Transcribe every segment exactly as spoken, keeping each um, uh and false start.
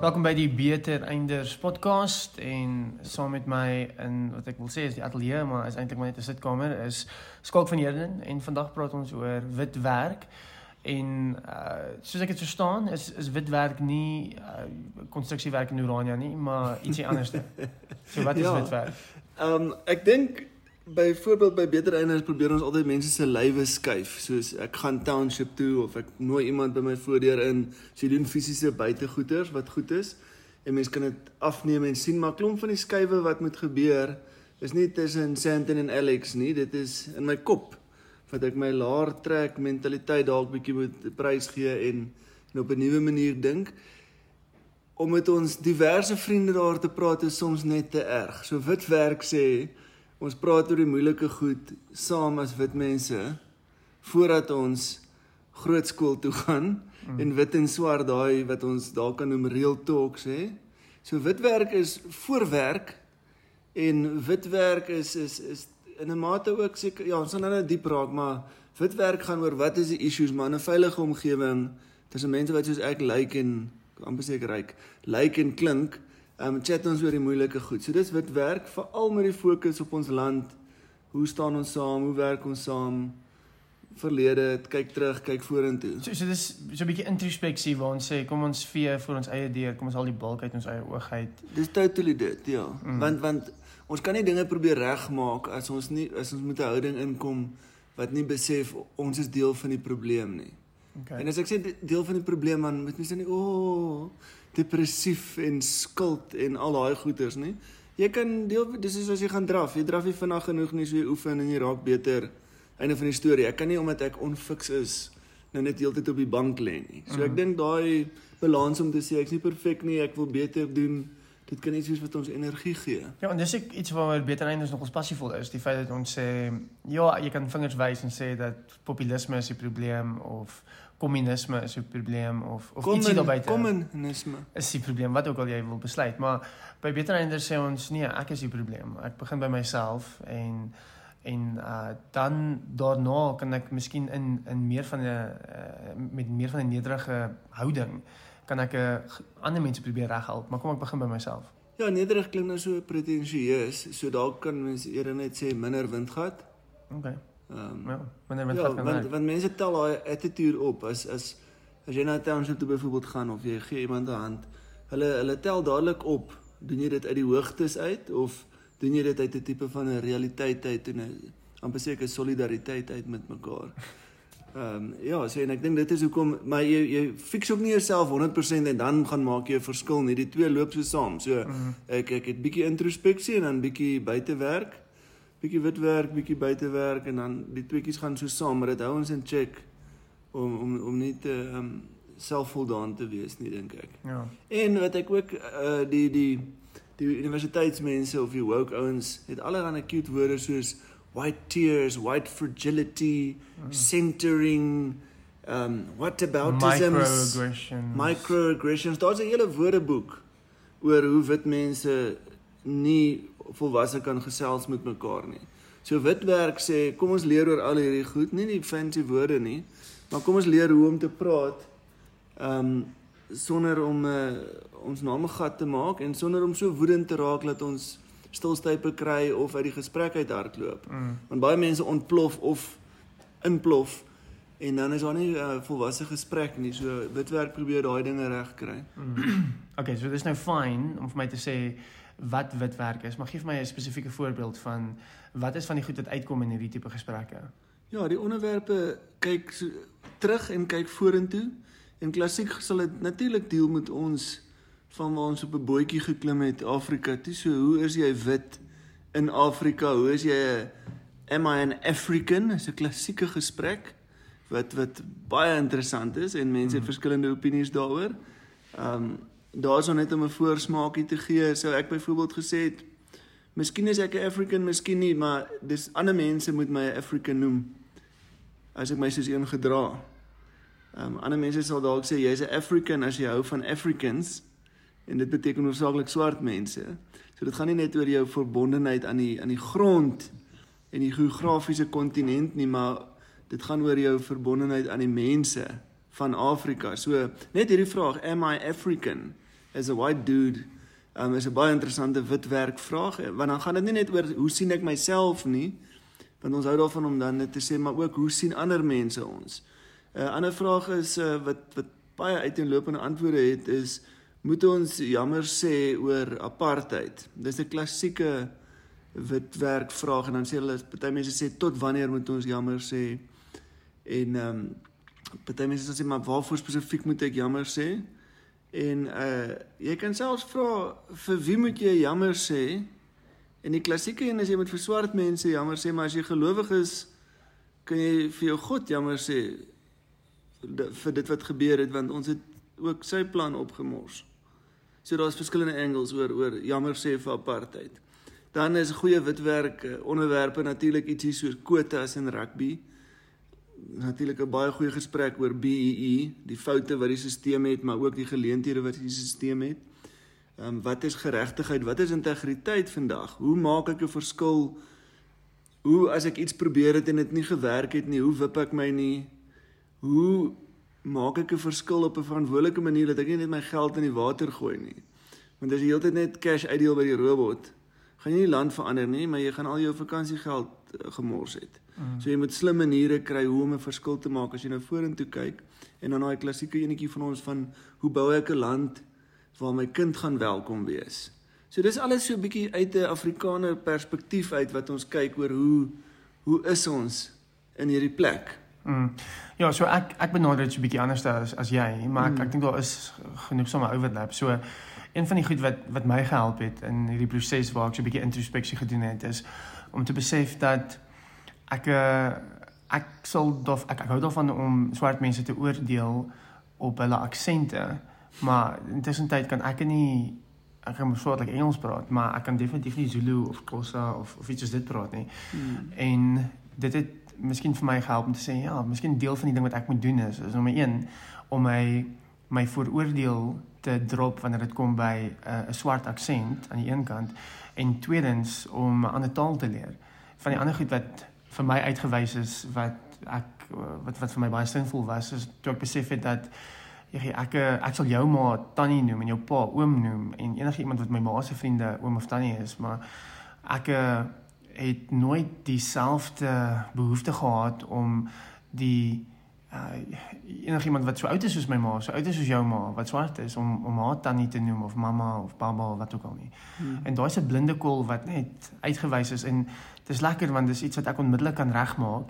Welkom by die Beter Einders podcast en saam met my in wat ek wil sê is die ateljee, maar is eintlik maar net 'n sitkamer, is Skalk van Heerden en vandag praat ons oor wit werk. En uh, soos ek het verstaan, is, is wit werk nie uh, konstruksiewerk in Oranje nie, maar ietsie anders. So wat is ja, wit werk? Um, ek dink byvoorbeeld by Beter Einders probeer ons altyd mense se lywe skuif. Soos ek gaan township toe of ek nooi iemand by my voordeur in. So jy doen fisiese buitegoeders wat goed is en mense kan dit afneem en sien, maar klomp van die skuwe wat moet gebeur is nie tussen Sandton en Alex nie, dit is in my kop. Wat ek my laar trek mentaliteit dalk bietjie moet prys gee en, en op 'n nuwe manier dink. Om met ons diverse vriende daar te praat is soms net te erg. So wit werk sê, ons praat oor die moeilike goed saam as wit mense, voordat ons grootskool toe gaan, mm. en wit en swart daai wat ons daar kan noem real talk sê. So wit werk is voorwerk, en wit werk is, is, is in 'n mate ook seker, ja, ons gaan nou net diep raak, maar wit werk gaan oor wat is die issues, maar in 'n veilige omgewing, tussen mense wat soos ek lyk en, amper seker ryk, lyk en klink, um, chat ons oor die moeilike goed. So dis wit werk, veral met die fokus op ons land, hoe staan ons saam, hoe werk ons saam, verlede, kyk terug, kyk vorentoe. So, so dis so 'n bietjie introspeksie waar ons sê, kom ons vee voor ons eie deur, kom ons al die balk uit ons eie oog uit. Dis totally dit, ja. Mm. Want, want ons kan nie dinge probeer regmaak as ons nie, as ons met 'n houding inkom wat nie besef ons is deel van die probleem nie. Okay. En as ek sê deel van die probleem, dan moet mense nie, o, oh, depressief en skuld en al daai goeters nie. Jy kan deel, dis is as jy gaan draf, jy draf nie vinnig genoeg nie, so jy oefen en jy raak beter. Einde van die storie. Ek kan nie omdat ek onfiks is, nou net heeltyd op die bank lê nie. So ek mm. dink daai balans om te sê ek's nie perfek nie, ek wil beter doen. Dit kan iets wees wat ons energie gee. Ja, en dis ek iets waar Beter Einders nog ons passievol is, die feit dat ons sê, ja, jy kan vingers wys en sê dat populisme is die probleem, of communisme is die probleem, of, of Common, ietsie daarbuiten communisme is die probleem, wat ook al jy wil besluit. Maar by Beter Einders sê ons, nee, ek is die probleem. Ek begin by myself, en en uh, dan daarna kan ek miskien in, in meer van 'n uh, met meer van 'n nederige houding, kan ek uh, ander mense probeer reghelp, maar kom ek begin by myself. Ja, nederig klink nou so pretensieus, so dalk kan mense eerder net sê minder windgat. Okay. Um, ja, minder windgat ja, kan want, werk. want mense tel daai attitude op, as, as, as jy na 'n township toe byvoorbeeld gaan, of jy gee iemand 'n hand, hulle, hulle tel dadelik op, doen jy dit uit die hoogtes uit, of doen jy dit uit 'n tipe van 'n realiteit uit, en 'n amper seker solidariteit uit met mekaar. Ehm um, ja, so en ek dink dit is hoekom, maar jy jy fix ook nie jouself honderd persent en dan gaan maak jy 'n verskil nie. Die twee loop so saam. So mm. ek ek het bietjie introspeksie en dan bietjie buitewerk, bietjie wit werk, bietjie buitewerk, en dan die tweeetjies gaan so saam, maar dit hou ons in check om om om nie te ehm um, selfvoldaan te wees nie, dink ek. Ja. En wat ek ook uh, die die die universiteitsmense of die woke ouens het allerlei cute woorde soos white tears, white fragility, mm. centering, um, what aboutisms, microaggressions. Microaggressions. Daar's 'n hele woordeboek oor hoe wit mense nie volwasse kan gesels met mekaar nie. So wit werk sê, kom ons leer oor al hierdie goed, nie die fancy woorde nie, maar kom ons leer hoe om te praat, um, sonder om uh, ons name gat te maak, en sonder om so woedend te raak dat ons stilstype kry of uit die gesprek uit hardloop. Mm. Want baie mense ontplof of inplof, en dan is daar nie 'n uh, volwasse gesprek nie. So witwerk probeer daai dinge reg kry. Mm. Okay, so dis nou fyn om vir my te sê wat witwerk is, maar gee vir my 'n spesifieke voorbeeld van wat is van die goed wat uitkom in hierdie tipe gesprekke. Ja, die onderwerpe kyk so, terug en kyk vorentoe, en klassiek sal dit natuurlik deel met ons van waar ons op 'n bootjie geklim het, Afrika toe. So, hoe is jy wit in Afrika? Hoe is jy, am I an African? Is 'n klassieke gesprek, wat, wat baie interessant is, en mense het verskillende opinies daaroor. Um, daar is net om 'n voorsmaakie te gee, sou ek byvoorbeeld gesê het, miskien is ek 'n African, miskien nie, maar dis ander mense moet my 'n African noem, as ek my soos een gedra. Um, ander mense sal dalk sê, jy's 'n African as jy hou van Africans, en dit beteken hoofsaaklik swart mense. So dit gaan nie net oor jou verbondenheid aan die, aan die grond en die geografiese kontinent nie, maar dit gaan oor jou verbondenheid aan die mense van Afrika. So net hierdie vraag, am I African? as a white dude, um, is 'n baie interessante witwerk vraag, want dan gaan dit nie net oor hoe sien ek myself nie, want ons hou daarvan om dan net te sê, maar ook hoe sien ander mense ons. 'n uh, ander vraag is, uh, wat, wat baie uiteenlopende antwoorde het, is, moet ons jammer sê oor apartheid? Dis 'n klassieke witwerk vraag, en dan sê hulle, party mense sê, tot wanneer moet ons jammer sê? En um, party mense sê, maar waarvoor spesifiek moet ek jammer sê? En uh, jy kan selfs vra, vir wie moet jy jammer sê? En die klassieke een is, jy moet vir swart mense jammer sê, maar as jy gelowig is, kan jy vir jou God jammer sê, vir dit wat gebeur het, want ons het ook sy plan opgemors. So daar is verskillende angles oor, oor jammer sê vir apartheid. Dan is goeie witwerk onderwerpe natuurlik ietsie soos quotas en rugby. Natuurlik 'n baie goeie gesprek oor B E E, die foute wat die stelsel het, maar ook die geleenthede wat die stelsel het. Um, wat is geregtigheid? Wat is integriteit vandag? Hoe maak ek 'n verskil? Hoe, as ek iets probeer het en dit nie gewerk het nie, hoe wip ek my nie? Hoe maak ek 'n verskil op 'n verantwoordelike manier, dat ek nie net my geld in die water gooi nie? Want as jy heeltyd net cash uitdeel by die robot, gaan jy nie land verander nie, maar jy gaan al jou vakansiegeld gemors het. Mm. So jy moet slim maniere kry hoe om 'n verskil te maak as jy nou vorentoe kyk, en dan daai klassieke enetjie van ons van, hoe bou ek 'n land waar my kind gaan welkom wees? So dis alles so 'n bietjie uit 'n Afrikaner perspektief uit, wat ons kyk oor hoe, hoe is ons in hierdie plek? Mm. Ja, so ek, ek benader dit so 'n bietjie anders as, as jy, maar ek, mm. ek dink daar is genoeg sommer overlap. So, een van die goed wat, wat my gehelp het in hierdie proses waar ek so 'n bietjie introspeksie gedoen het, is om te besef dat ek, uh, ek sal dof, ek, ek hou daarvan om swart mense te oordeel op hulle aksente, maar intussen tyd kan ek nie, ek kan soortlik Engels praat, maar ek kan definitief nie Zulu of Xhosa of, of iets soos dit praat nie. Hmm. En dit het miskien vir my gehelp om te sê, ja, miskien deel van die ding wat ek moet doen is, is nommer een, om my, my vooroordeel te drop wanneer dit kom by 'n uh, swart aksent aan die een kant, en tweedens om 'n ander taal te leer. Van die ander goed wat vir my uitgewys is, wat ek wat wat vir my baie sinvol was, is toe ek besef het dat jy ek ek sal jou ma tannie noem en jou pa oom noem, en enige iemand wat my ma se vriende oom of tannie is, maar ek het nooit dieselfde behoefte gehad om die uh, enige iemand wat so oud is soos my ma, so oud is soos jou ma, wat swart is, om, om haar tannie te noem, of mama, of baba, of wat ook al nie. Hmm. En daar is 'n blinde kol wat net uitgewys is, en het is lekker, want dit is iets wat ek onmiddellik kan regmaak,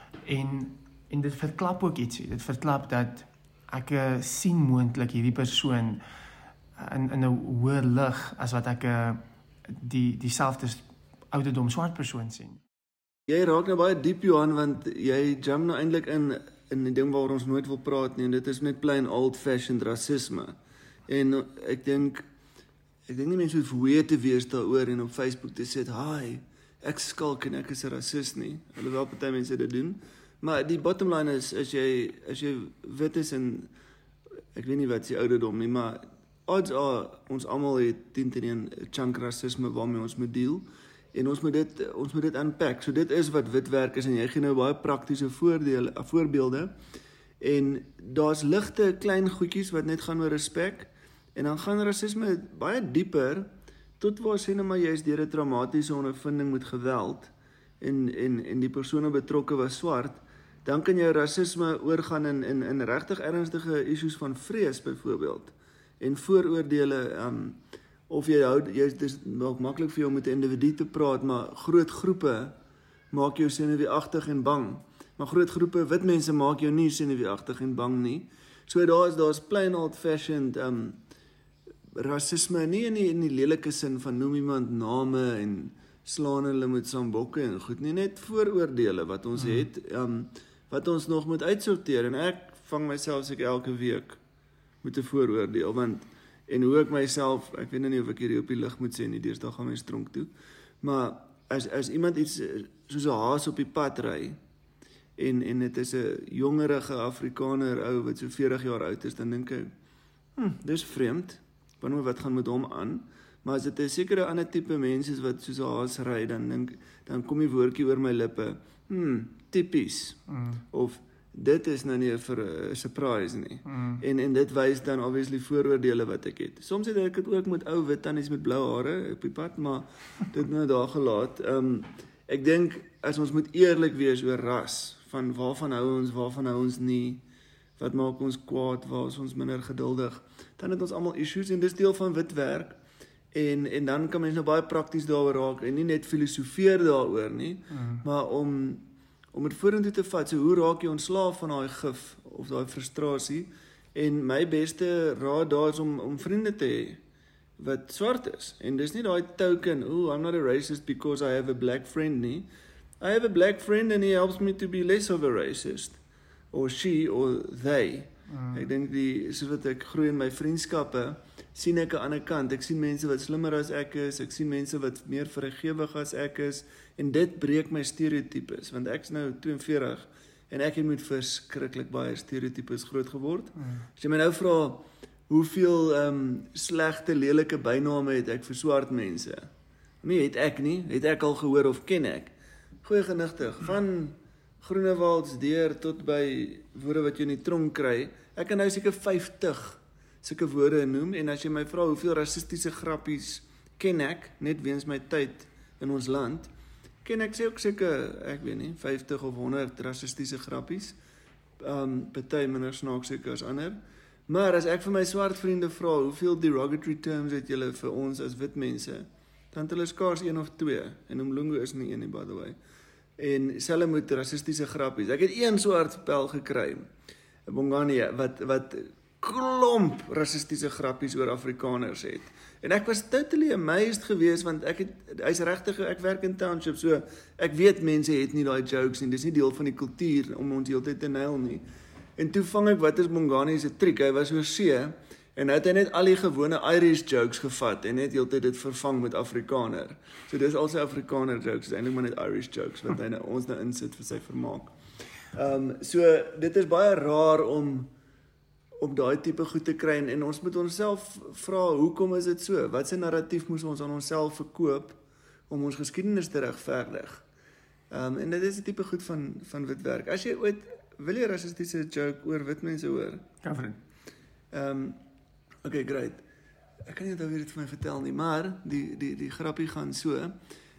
en, en dit verklap ook ietsie, dit verklap dat ek uh, sien moontlik hierdie persoon in, in 'n hoër lig, as wat ek uh, die, dieselfde ouderdom swart persoon sien. Jy raak nou baie diep, Johan, want jy jump nou eintlik in in die ding waaroor ons nooit wil praat nie, en dit is net plain old-fashioned racisme. En ek dink ek dink nie mense hoef weer te wees daaroor en op Facebook te sê, "Hi, ek skalk en ek is 'n rasis nie." Alhoewel party mense dit doen. Maar die bottom line is, as jy as jy wit is, en ek weet nie wat se ouderdom nie, maar odds are ons almal het tien teen een chunk rasisme waarmee ons moet deel. En ons moet dit ons moet dit unpack. So dit is wat witwerk is, en jy gee nou baie praktiese voordele, voorbeelde. En daar's ligte klein goedjies wat net gaan oor respek, en dan gaan rasisme baie dieper, tot waar sê nou maar jy is deur 'n traumatiese ondervinding met geweld, en en en die persone betrokke was swart, dan kan jou rasisme oorgaan in in in regtig ernstige issues van vrees byvoorbeeld, en vooroordele, um, of jy hou, jy, dit is maklik vir jou om met 'n individu te praat, maar groot groepe maak jou senuweeagtig en bang. Maar groot groepe wit mense maak jou nie senuweeagtig en bang nie. So daar is daar's plain old fashioned um rasisme, nie in die, in die lelike sin van noem iemand name en slaan hulle met sambokke en goed nie, net vooroordele wat ons hmm. het, um wat ons nog moet uitsorteer, en ek vang myself seker elke week met 'n vooroordeel, want en hoe ek myself, ek weet nie of ek hierdie op die lig moet sê nie, deesdae gaan my stronk toe, maar as as iemand iets soos 'n haas op die pad ry, en en dit is 'n jongerige Afrikaner ou wat so veertig jaar oud is, dan dink ek, hm, dis vreemd, wanneer wat gaan met hom aan, maar as dit 'n sekere ander tipe mense is wat soos 'n haas ry, dan dink dan kom die woordjie oor my lippe, hm, tipies, mm. of dit is nou nie 'n surprise nie. Mm. En en dit wys dan obviously vooroordele wat ek het. Soms het ek dit ook met ou wit tannies met blou hare op die pad, maar dit nou daar gelaat. Ehm um, ek dink as ons moet eerlik wees oor ras, van waarvan hou ons, waarvan hou ons nie, wat maak ons kwaad, waar is ons minder geduldig, dan het ons almal issues en dis deel van wit werk. En en dan kan mens nou baie prakties daaroor raak en nie net filosofeer daaroor nie, mm. maar om om dit vorentoe te vat. So hoe raak jy ontslaaf van daai gif of daai frustrasie? En my beste raad daar is om om vriende te hê wat swart is. En dis nie daai token, "Oh, I'm not a racist because I have a black friend" nie. I have a black friend and he helps me to be less of a racist. Or she or they. Mm. Ek dink die soos wat ek groei in my vriendskappe, sien ek 'n ander kant. Ek sien mense wat slimmer as ek is, ek sien mense wat meer vrygewig as ek is en dit breek my stereotypes want ek's nou twee en veertig en ek het met verskriklik baie stereotypes groot geword. Mm. As jy my nou vra hoeveel ehm um, slegte lelike byname het ek vir swart mense? Nee, het ek nie, het ek al gehoor of ken ek? Goeie genigtig van Groenewalds deur tot by woorde wat jy in die tronk kry. Ek kan nou seker vyftig sulke woorde noem en as jy my vra hoeveel rassistiese grappies ken ek net weens my tyd in ons land, ken ek sê ook seker ek weet nie vyftig of honderd rassistiese grappies. Um party minder snaaks seker as ander. Maar as ek vir my swart vriende vra hoeveel derogatory terms het julle vir ons as wit mense, dan het hulle skaars een of twee en Umlungu is nie een nie by the way. En selfs met rassistiese grappies. Ek het een swart pel gekry. Bongani wat wat klomp rassistiese grappies oor Afrikaners het. En ek was totally amazed geweest want ek het hy's regtig ek werk in township so ek weet mense het nie daai jokes nie. Dis nie deel van die kultuur om ons heeltyd te nail nie. En toe vang ek wat is Bongani se triek. Hy was oor see en hy het hy net al die gewone Irish jokes gevat en net heeltyd dit vervang met Afrikaner. So dis al sy Afrikaner jokes, is eintlik maar net Irish jokes wat hy nou ons nou insit vir sy vermaak. Ehm um, so dit is baie raar om om daai tipe goed te kry en, en ons moet onsself vra hoekom is dit so? Wat se narratief moes ons aan onsself verkoop om ons geskiedenis te regverdig? Ehm um, en dit is 'n tipe goed van van wit werk. As jy ooit wil jy 'n rassistiese joke oor wit mense hoor? Ja, vriend. Ehm um, okay, great. Ek kan nie nou weer dit vir my vertel nie, maar die die die grappie gaan so.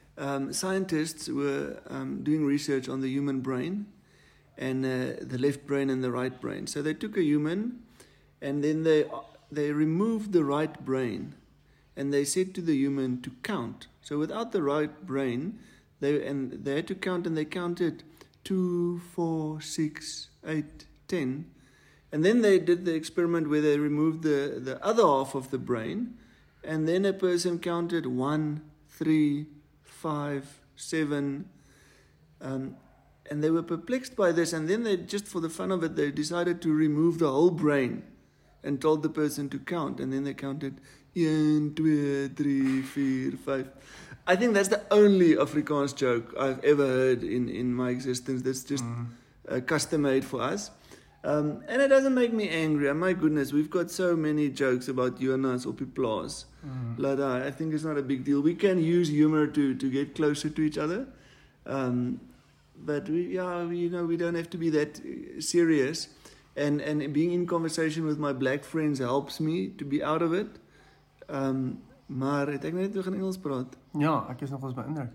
Um scientists were um doing research on the human brain and uh, the left brain and the right brain. So they took a human and then they they removed the right brain and they said to the human to count. So without the right brain, they and they had to count and they counted two, four, six, eight, ten. And then they did the experiment where they removed the, the other half of the brain, and then a person counted one, three, five, seven, um, and they were perplexed by this, and then they, just for the fun of it, they decided to remove the whole brain and told the person to count, and then they counted one, two, three, four, five. I think that's the only Afrikaans joke I've ever heard in, in my existence that's just mm. uh, custom made for us. Um, and it doesn't make me angry. And my goodness, we've got so many jokes about Jonas or Piplaas. Mm. Like, uh, I think it's not a big deal. We can use humor to, to get closer to each other. Um, but, we, yeah, we, you know, we don't have to be that serious. And, and being in conversation with my black friends helps me to be out of it. Um, maar het ek net nog in Engels praat? Ja, ek is nog eens beïndruk.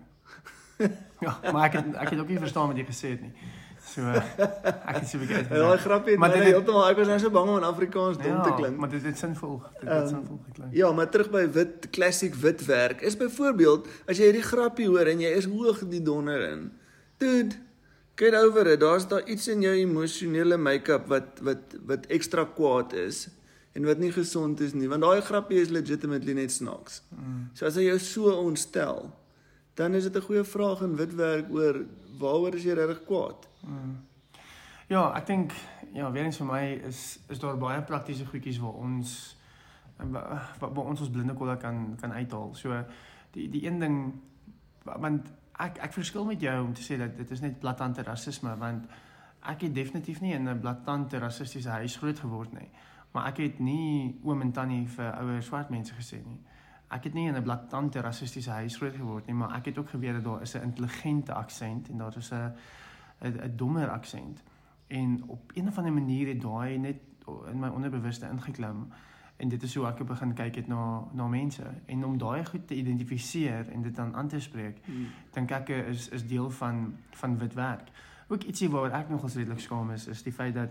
Ja, maar ek het, ek het ook nie verstaan wat jy gesê het nie. So, ek het so 'n bietjie uitgewerk. Ja, grappie, maar dit heeltemal ek was nou so bang om in Afrikaans dom ja, te klink. Maar dit het sinvol, dit het um, sinvol geklink. Ja, maar terug by wit classic wit werk. Is byvoorbeeld as jy hierdie grappie hoor en jy is hoog die donder in. Dude, get over it. Daar's daar iets in jou emosionele make-up wat wat wat ekstra kwaad is en wat nie gesond is nie, want daai grappie is legitimately net snaaks. Mm. So as jy jou so ontstel, dan is dit 'n goeie vraag in wit werk oor waaroor is jy regtig kwaad? Mm. Ja, ek dink ja, weer eens vir my is is daar baie praktiese goedjies waar ons waar, waar ons ons blinde kolle kan kan uithaal. So die die een ding want ek ek verskil met jou om te sê dat dit is net blaatante rasisme want ek het definitief nie in 'n blaatante rassistiese huis groot geword nie. Maar ek het nie oom en tannie vir ouer swart mense gesê nie. Ek het nie in 'n blaatante rassistiese huis groot geword nie, maar ek het ook geweet dat daar is 'n intelligente aksent en daar is 'n 'n 'n dommer aksent. En op een of ander manier het daai net in my onderbewuste ingeklim. En dit is hoe ek begin kyk het na, na mense. En om daai goed te identifiseer en dit dan aan te spreek, hmm. dink ek is, is deel van, van wit werk. Ook ietsie waar ek nogals redelik skaam is, is die feit dat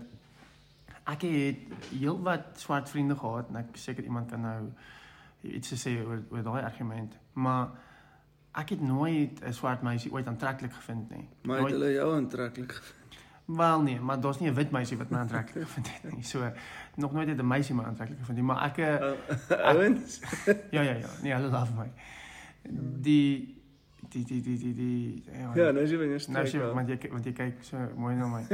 ek het heel wat swart vriende gehad, en ek seker iemand kan nou iets te sê oor, oor daai argument, maar ek het nooit 'n swart meisie ooit aantreklik gevind nie. Maar het hulle jou aantreklik gevind? Wel nee, maar daar's nie 'n wit meisie wat my aantreklik gevind het nie. So nog nooit het 'n meisie my aantreklik gevind nie, maar ek ouens. Ja ja ja, nee, hulle love my. Die die die die die die ja, ja nou is jy wanneer nou sê want jy want jy kyk so mooi na my.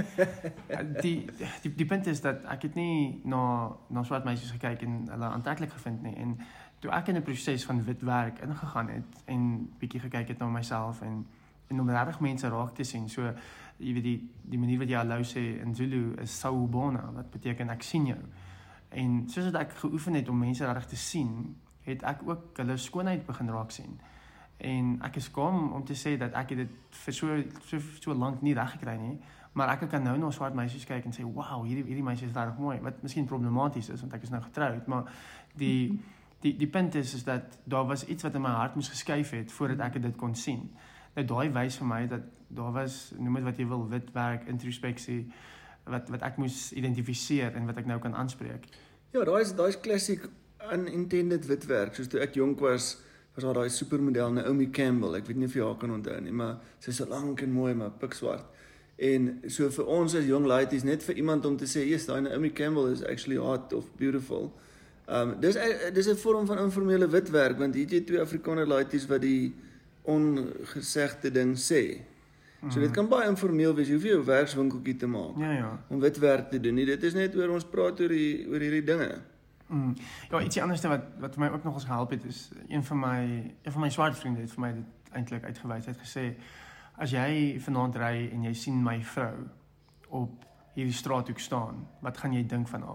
die die die punt is dat ek het nie na na swart meisies gekyk en hulle aantreklik gevind nie, en toe ek in 'n proses van wit werk ingegaan het en bietjie gekyk het na myself en en om regtig mense raak te sien. So jy weet die die manier wat jy hallo sê in Zulu is sawubona, wat beteken ek sien jou. En soos wat ek geoefen het om mense regtig te sien, het ek ook hulle skoonheid begin raak sien. En ek is skaam om te sê dat ek het dit vir so so so lank nie reg gekry nie, maar ek kan nou na swart meisies kyk en sê, "Wow, hierdie hierdie meisie is regtig mooi." Wat miskien problematies is want ek is nou getroud, maar die die die punt is is dat daar was iets wat in my hart moes geskuif het voordat ek dit kon sien. Nou daai wys vir my dat daar was, noem dit wat jy wil, wit werk, introspeksie, wat wat ek moes identifiseer en wat ek nou kan aanspreek. Ja, daai is daai is klassiek unintended wit werk. Soos toe ek jonk was, was daar daai supermodel Naomi Campbell. Ek weet nie of jy haar kan onthou nie, maar sy is so lank en mooi, maar pikswart. En so vir ons as jong laities, net vir iemand om te sê, "Yes, daai Naomi Campbell is actually hot of beautiful." Um dis dis 'n vorm van informele wit werk, want hier het jy twee Afrikaner laities wat die ongesegde ding sê. So dit kan baie informeel wees. Jy hoef nie 'n werkswinkeltjie te maak ja, ja. om wit werk te doen nie. Dit is net oor ons praat oor die oor hierdie dinge. Mm. Ja, ietsie anders wat wat vir my ook nog eens gehelp het is een van my een van my swart vriende het vir my dit eintlik uitgewys. Hy het gesê, as jy vanaand ry en jy sien my vrou op hierdie straathoek staan, wat gaan jy dink van haar?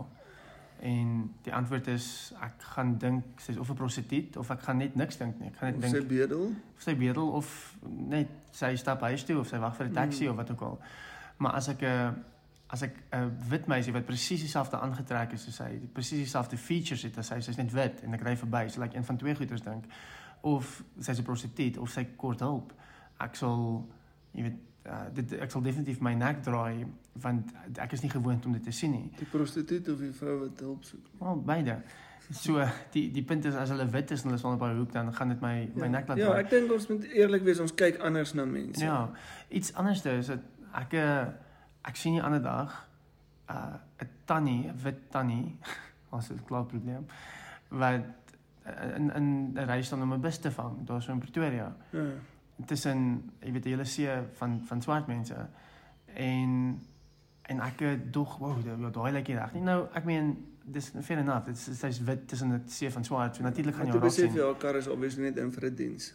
En die antwoord is, ek gaan dink sy is of 'n prostituut of ek gaan net niks dink nie. Ek gaan net dink of sy bedel, of sy bedel of net sy stap huis toe of sy wag vir 'n taxi mm. of wat ook al. Maar as ek 'n as ek 'n wit meisie wat presies dieselfde aangetrek is soos hy, presies dieselfde features het as hy, sy's net wit en ek ry verby, sal ek een van twee goeters dink, of sy's 'n prostituut of sy kort hulp. Ek sal, jy weet, uh, dit ek sal definitief my nek draai want ek is nie gewoond om dit te sien nie. Die prostituut of die vrou wat hulp soek? Wel, beide. So die die punt is as hulle wit is en hulle staan op 'n hoek, dan gaan dit my ja. my nek laat draai. Ja, ek dink ons moet eerlik wees, ons kyk anders na mense. Ja, iets anders is dat ek ek sien die ander dag 'n uh, 'n tannie, 'n wit tannie, as 'n klaar probleem, wat in in 'n ry staan om 'n bus te vang, daar so in Pretoria. Ja. Tussen, jy weet, die hele see van van swart mense. En en ek dog, wow, ja, daai lyk nie reg nie. Nou, ek meen, dis fair enough. Dit is sy's wit tussen 'n see van swart. So natuurlik gaan jy raak sien. Jy besef jou kar is obviously net in vir 'n diens.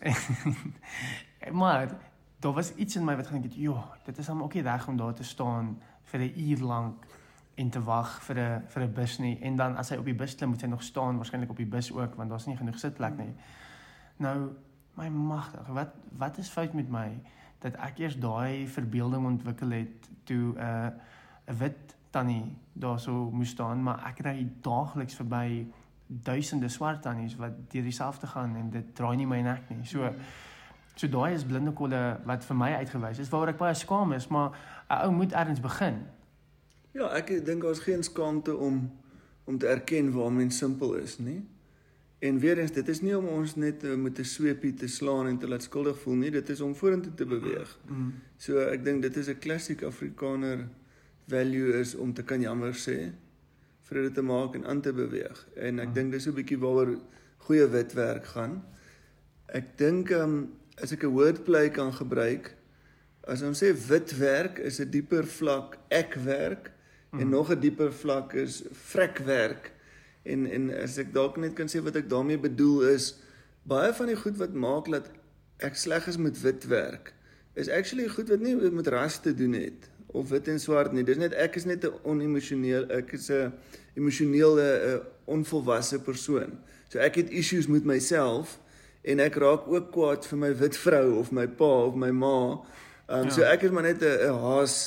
Maar daar was iets in my wat gedink het, "Jo, dit is hom ook nie reg om daar te staan vir 'n uur lank en te wag vir 'n vir 'n bus nie." En dan as hy op die bus klim, moet hy nog staan, waarskynlik op die bus ook, want daar's nie genoeg sitplek nie. Nou, my magtig, wat wat is fout met my dat ek eers daai verbeelding ontwikkel het toe 'n uh, 'n wit tannie daar so moes staan, maar ek ry daagliks verby duisende swart tannies wat deur dieselfde gaan en dit draai nie my nek nie. So so daai is blinde kolle wat vir my uitgewys is, waaroor ek baie skaam is, maar 'n ou moet ergens begin. Ja, ek dink daar's geen skaamte om om te erken waar mens simpel is, nie? En weer eens, dit is nie om ons net uh, met 'n sweepie te slaan en te laat skuldig voel nie, dit is om vorentoe te beweeg. Mm. So ek dink dit is 'n klassiek Afrikaner value is om te kan jammer sê, vrede te maak en aan te beweeg. En ek mm. dink dis 'n bietjie waaroor goeie wit werk gaan. Ek dink um, as ek 'n wordplay kan gebruik, as ons sê wit werk is 'n dieper vlak ek werk mm. en nog 'n dieper vlak is vrek werk. En en as ek dalk net kan sê wat ek daarmee bedoel is, baie van die goed wat maak dat ek sleg is met wit werk, is actually goed wat nie met ras te doen het, of wit en swart nie. Dis net, ek is net 'n onemosioneel, ek is 'n emosionele, 'n onvolwasse persoon. So ek het issues met myself, en ek raak ook kwaad vir my wit vrou, of my pa, of my ma. Um, ja. So ek is maar net 'n haas,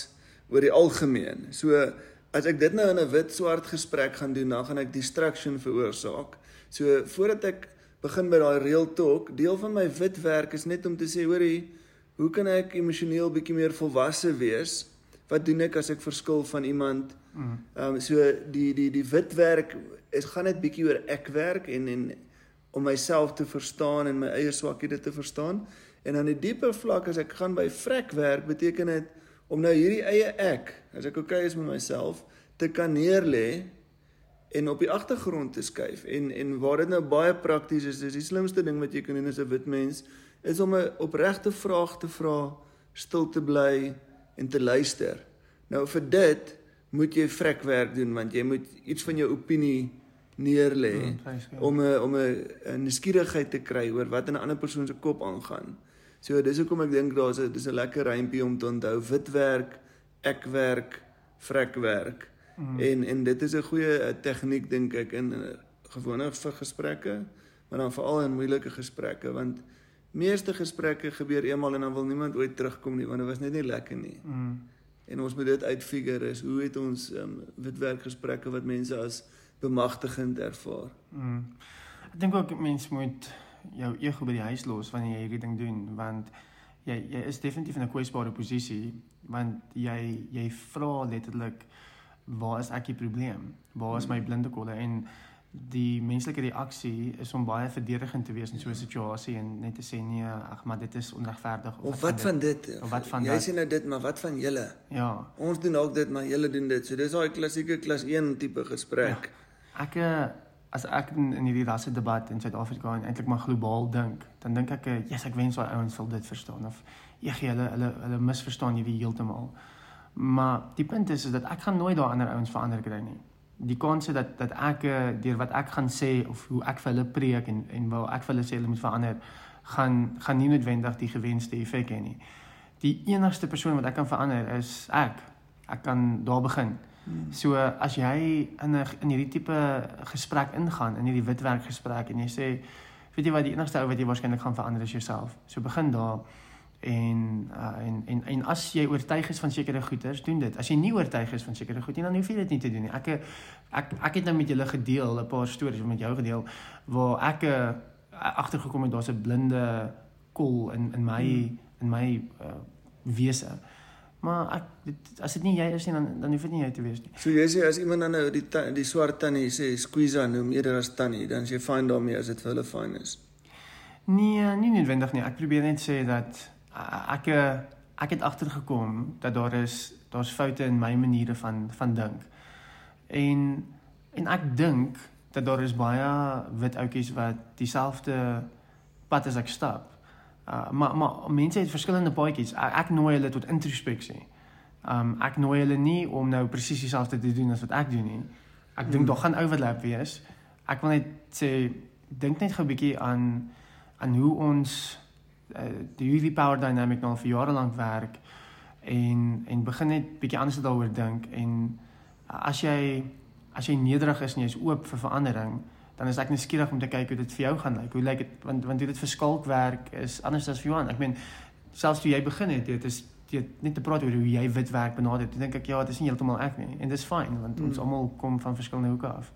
oor die algemeen. So as ek dit nou in 'n wit-swart gesprek gaan doen, dan gaan ek distraction veroorsaak. So voordat ek begin by daai real talk, deel van my wit werk is net om te sê, hoorie, hoe kan ek emosioneel bietjie meer volwasse wees? Wat doen ek as ek verskil van iemand? Mm. Um, so die die die wit werk is gaan net bietjie oor ek werk en en om myself te verstaan en my eie swakhede te verstaan. En aan die dieper vlak as ek gaan by vrek werk, beteken dit om nou hierdie eie ek, as ek okay is met myself, te kan neerlê en op die agtergrond te skuif. En en waar dit nou baie prakties is, is die slimste ding wat jy kan doen as 'n wit mens, is om 'n opregte vraag te vra, stil te bly en te luister. Nou vir dit moet jy vrekwerk doen, want jy moet iets van jou opinie neerlê hmm, om 'n om 'n nuuskierigheid te kry oor wat in 'n ander persoon se kop aangaan. So dis hoekom ek dink daar's 'n dis 'n lekker rympie om te onthou: witwerk, ekwerk, vrekwerk. Hmm. En en dit is 'n goeie tegniek dink ek in uh, gewone vir gesprekke, maar dan veral in moeilike gesprekke, want meeste gesprekke gebeur eenmal en dan wil niemand ooit terugkom nie, want dit was net nie lekker nie. Mm. En ons moet dit uitfigure is, hoe het ons um, witwerkgesprekke wat mense as bemagtigend ervaar. Mm. Ek dink ook mens moet jou ego by die huis los wanneer jy hierdie ding doen, want jy, jy is definitief in 'n kwesbare posisie, want jy, jy vra letterlik, waar is ek die probleem? Waar is my blinde kolle? En die menslike reaksie is om baie verdedigend te wees in so 'n situasie en net te sê nee, ag maar dit is onregverdig of, of wat van dit, dit of wat van jy dat. Jy sê nou dit, maar wat van julle? Ja. Ons doen ook dit, maar julle doen dit. So dis daai klassieke klas een tipe gesprek. Ja. Ek as ek in, in hierdie rasse debat in Suid-Afrika en eintlik maar globaal dink, dan dink ek, yes, ek wens daai ouens wil dit verstaan of eeg hulle hulle hulle misverstaan hierdie heeltemal. Maar die punt is is dat ek gaan nooit daai ander ouens verander kry nie. Die kans dat dat ek deur wat ek gaan sê of hoe ek vir hulle preek en en waar ek vir hulle sê hulle moet verander, gaan gaan nie noodwendig die gewenste effek hê nie. Die enigste persoon wat ek kan verander is ek. Ek kan daar begin. Hmm. So as jy in 'n in hierdie tipe gesprek ingaan, in hierdie witwerkgesprek en jy sê, weet jy wat, die enigste ou wat jy waarskynlik gaan verander is jouself. So begin daar. En, uh, en en en as jy oortuig is van sekere goeders, doen dit. As jy nie oortuig is van sekere goed nie, dan hoef jy dit nie te doen nie. Ek ek ek het nou met julle gedeel 'n paar stories met jou gedeel waar ek uh, agtergekom het daar's 'n blinde kol in in my hmm. in my uh, wese. Maar ek dit, as dit nie jy is nie, dan dan hoef dit nie jy te wees nie. So jy sê as iemand dan nou die die swart tannie sê squeeza noem eerder as tannie, dan jy fyn daarmee as dit vir hulle fyn is. Nee, nie noodwendig nie. Ek probeer net sê dat Ek ek het agtergekom dat daar is daar's foute in my maniere van van dink. En en ek dink dat daar is baie wit ouetjies wat dieselfde pad as ek stap. Uh, maar maar mense het verskillende paadjies. Ek, ek nooi hulle tot introspeksie. Um ek nooi hulle nie om nou presies dieselfde te doen as wat ek doen nie. Ek dink hmm. daar gaan overlap wees. Ek wil net sê dink net gou 'n bietjie aan aan hoe ons Uh, die hierdie power dynamic nou vir jare lank werk en en begin net bietjie anders daaroor dink en uh, as jy as jy nederig is en jy is oop vir verandering, dan is ek nuuskierig om te kyk hoe dit vir jou gaan lyk. Hoe lyk dit want want hoe dit vir skalk werk is anders as vir Johan. Ek meen selfs toe jy begin het, dit is dit net te praat oor hoe jy wit werk benader. Ek dink ek ja, dit is nie heeltemal ek nie en dit is fyn want mm. ons almal kom van verskillende hoeke af.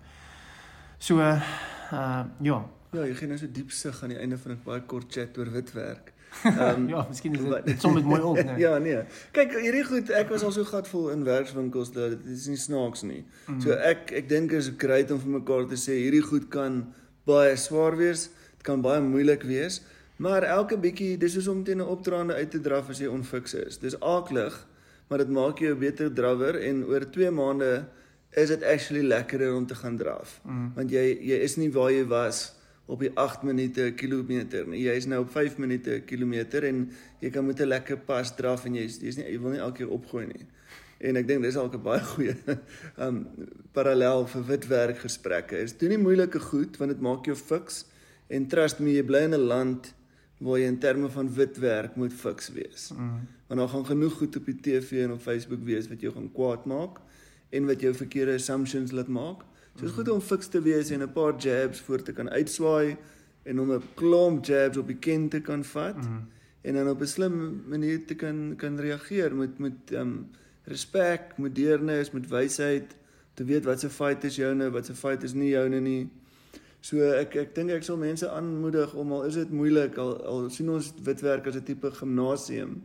So uh, uh ja Ja, jy gaan nou so diep sig aan die einde van 'n baie kort chat oor witwerk. Um, ja, miskien is dit dit sommer mooi op, nee. Ja, nee. Kyk, hierdie goed, ek was al so gatvol in werkswinkels dat dit is nie snaaks nie. Mm. So ek ek dink is great om vir mekaar te sê hierdie goed kan baie swaar wees, dit kan baie moeilik wees, maar elke bietjie, dis soos om teen 'n opdraande uit te draf as jy onfiks is. Dis aaklig, maar dit maak jou 'n beter drawer en oor twee maande is dit actually lekkerder om te gaan draf. Mm. Want jy jy is nie waar jy was op die agt minute kilometer nie. Jy is nou op vyf minute kilometer en jy kan met 'n lekker pas draf en jy is, jy is nie jy wil nie elke keer opgooi nie. En ek dink dis ook 'n baie goeie um parallel vir witwerk gesprekke. Is doen nie moeilike goed want dit maak jou fiks en trust me, jy bly in 'n land waar jy in terme van witwerk moet fiks wees. Mm. Want daar gaan genoeg goed op die T V en op Facebook wees wat jou gaan kwaad maak en wat jou verkeerde assumptions laat maak. So is goed om fiks te wees en 'n paar jabs voor te kan uitswaai en om 'n klomp jabs op die ken te kan vat mm. en dan op 'n slim manier te kan kan reageer met met um respek, moet deernis, moet wysheid, te weet wat se feit is joune, wat se feit is nie joune nie. So ek ek dink ek sal mense aanmoedig om al is dit moeilik, al al sien ons witwerk as 'n tipe gimnasium.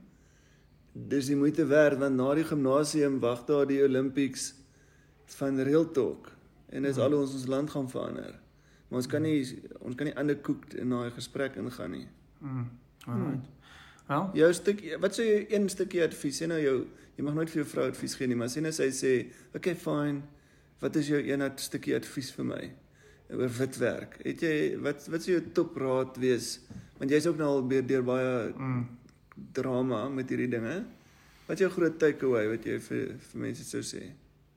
Dis die moeite werd want na die gimnasium wag daar die Olympics van Real Talk en dis al hoe ons ons land gaan verander. Maar ons kan nie ons kan nie ander koek in daai gesprek ingaan nie. Mm. Alright. Wel, Jou stuk, wat sê jy een stukkie advies? Sê nou jou, jy mag nooit vir jou vrou advies gee nie, maar sê nou sy sê, okay fine, wat is jou een stukkie advies vir my oor witwerk? Het jy wat wat sou jou topraad wees? Want jy's ook nou al deur, deur baie mm. drama met hierdie dinge. Wat is jou groot takeaway wat jy vir vir mense sou sê?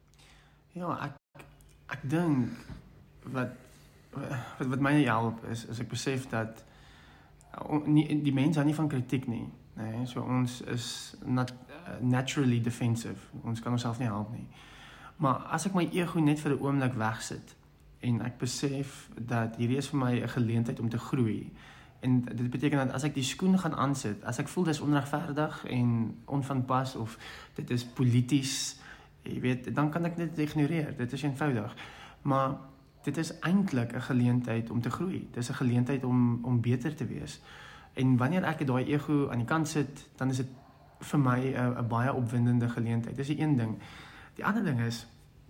Ja, ek ek dink wat wat wat my help is is ek besef dat nie, die mense hou nie van kritiek nie. Nee, so ons is not uh, naturally defensive. Ons kan onsself nie help nie. Maar as ek my ego net vir 'n oomblik wegsit en ek besef dat hierdie is vir my 'n geleentheid om te groei. En dit beteken dat as ek die skoen gaan aansit, as ek voel dis onregverdig en onvanpas of dit is polities, jy weet, dan kan ek dit ignoreer. Dit is eenvoudig. Maar dit is eintlik 'n geleentheid om te groei. Dit is 'n geleentheid om om beter te wees. En wanneer ek daai ego aan die kant sit, dan is dit vir my 'n 'n baie opwindende geleentheid. Dis die een ding. Die ander ding is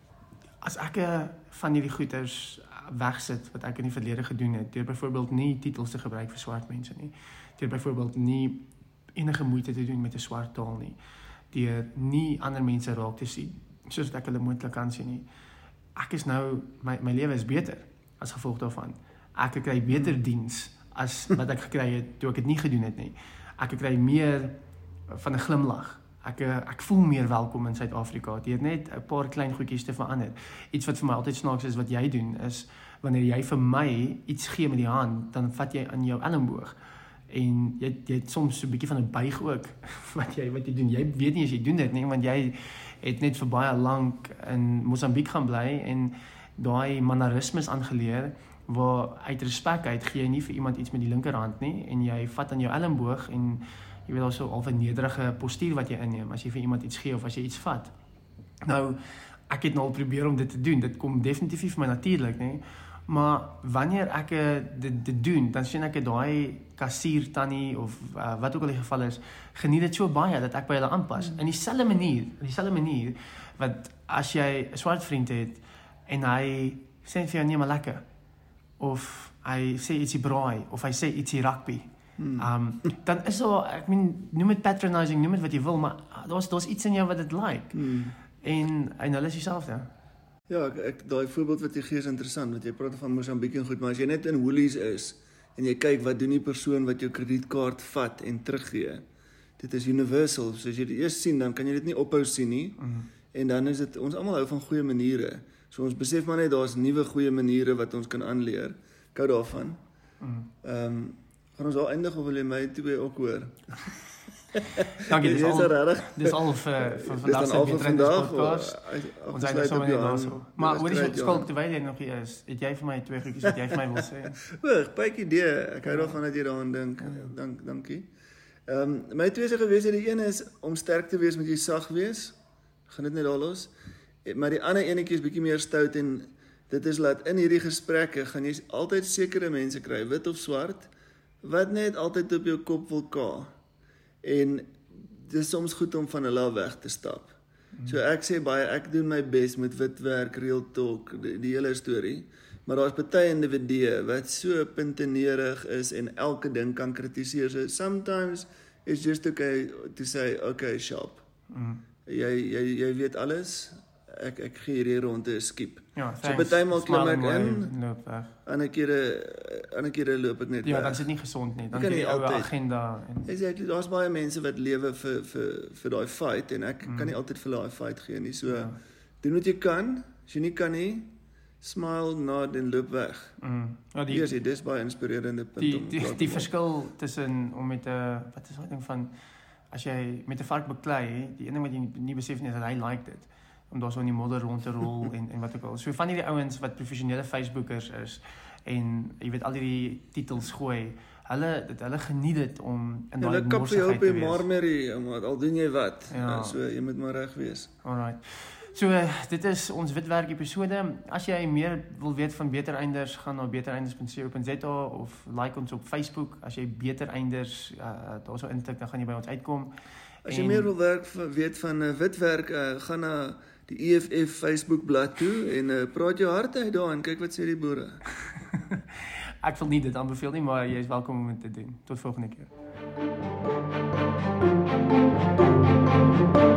as ek van hierdie goeters wegsit wat ek in die verlede gedoen het, deur byvoorbeeld nie titels te gebruik vir swart mense nie, deur byvoorbeeld nie enige moeite te doen met 'n swart taal nie, deur nie ander mense raak te sien soos ek hulle moontlik kan sien nie. Ek is nou my my lewe is beter as gevolg daarvan. Ek kry beter diens as wat ek gekry het toe ek dit nie gedoen het nie. Ek kry meer van 'n glimlag. Ek ek voel meer welkom in Suid-Afrika. Dit het net 'n paar klein goedjies te verander. Iets wat vir my altyd snaaks is wat jy doen is wanneer jy vir my iets gee met die hand, dan vat jy aan jou elmboog. En jy jy het soms so 'n bietjie van 'n buig ook wat jy wat jy doen. Jy weet nie as jy doen dit nie, want jy het net vir baie lank in Mosambiek gaan bly en daai mannerismes aangeleer waar uit respek uit gee jy nie vir iemand iets met die linkerhand nie en jy vat aan jou elmboog en jy weet also al 'n nederige postuur wat jy inneem as jy vir iemand iets gee of as jy iets vat. Nou, ek het nou al probeer om dit te doen. Dit kom definitief nie vir my natuurlik nie. Maar wanneer ek dit, dit doen, dan sien ek daai kassier tannie of uh, wat ook al die geval is, geniet dit so baie dat ek by hulle aanpas. In dieselfde manier, in dieselfde manier wat as jy 'n swart vriend het en hy sê vir jou nee maar lekker of hy sê ietsie braai of hy sê ietsie rugby. Hmm. Um, dan is daar, ek meen, noem het patronizing, noem het wat jy wil, maar daar's daar's iets in jou wat dit like. Hmm. En en hulle is dieselfde. Ja, ek, ek daai voorbeeld wat jy gee is interessant, want jy praat van Mosambiek en goed, maar as jy net in Woolies is en jy kyk wat doen die persoon wat jou kredietkaart vat en teruggee. Dit is universal. So as jy dit eers sien, dan kan jy dit nie ophou sien nie. Hmm. En dan is dit ons almal hou van goeie maniere. So ons besef maar net daar's nuwe goeie maniere wat ons kan aanleer. Ek hou daarvan. Ehm mm. um, gaan ons al eindig of wil jy my twee ook hoor? Dankie, dis al dis al vir vir vandag se Betrenders podcast. Ons eindig sommer net daarso. Maar hoor jy skalk terwyl jy nog hier is, het jy vir my twee goedjies wat jy vir my wil sê? Hoor, baie idee. Ek hou daarvan dat jy daaraan dink. Dank dankie. Ehm um, my twee se gewees het die een is om sterk te wees moet jy sag wees. Gaan dit net daar los. Maar die ander enetjie is bietjie meer stout en dit is laat in hierdie gesprekke gaan jy altyd sekere mense kry, wit of swart, wat net altyd op jou kop wil ka. En dit is soms goed om van hulle weg te stap. Mm. So ek sê baie, ek doen my bes met witwerk, real talk, die, die hele storie. Maar daar's baie individue wat so puntenerig is en elke ding kan kritiseer. So sometimes it's just okay to say, okay, sharp. Mm. Jy, jy, jy weet alles. Ek ek gee hierdie ronde skiep. Ja, so partymal klim ek in, loop weg. Ander kere ander kere loop ek net ja, weg. Ja, dan is dit nie gesond nie. Dan het jy 'n ou agenda en exactly, daar's baie mense wat lewe vir vir vir daai fight en ek mm. kan nie altyd vir daai fight gee nie. So ja. Doen wat jy kan. As jy nie kan nie, smile, nod en loop weg. Mm. Ja, die dis dis baie inspirerende punt die, om die die, die verskil tussen om met 'n wat is daai ding van as jy met 'n vark beklei, die een ding wat jy nie, nie besef nie is dat hy like dit. Om daar so in die modder rond te rol en en wat ook al. So van hierdie ouens wat professionele Facebookers is en jy weet al hierdie titels gooi, hulle dit hulle geniet dit om in daai Hulle kap vir jou op morsigheid te die wees. marmerie, maar al doen jy wat. Ja. So jy moet maar reg wees. Alright. So uh, dit is ons witwerk episode. As jy meer wil weet van Beter Einders, gaan na betereinders punt co punt za of like ons op Facebook. As jy Beter Einders uh, daarso intik, dan gaan jy by ons uitkom. As jy en, meer wil werk weet van uh, witwerk, uh, gaan na die E F F Facebook bladsy toe en uh, praat jou hart uit daar en kyk wat sê die boere. Ek wil nie dit aanbeveel nie, maar jy is welkom om dit te doen. Tot volgende keer.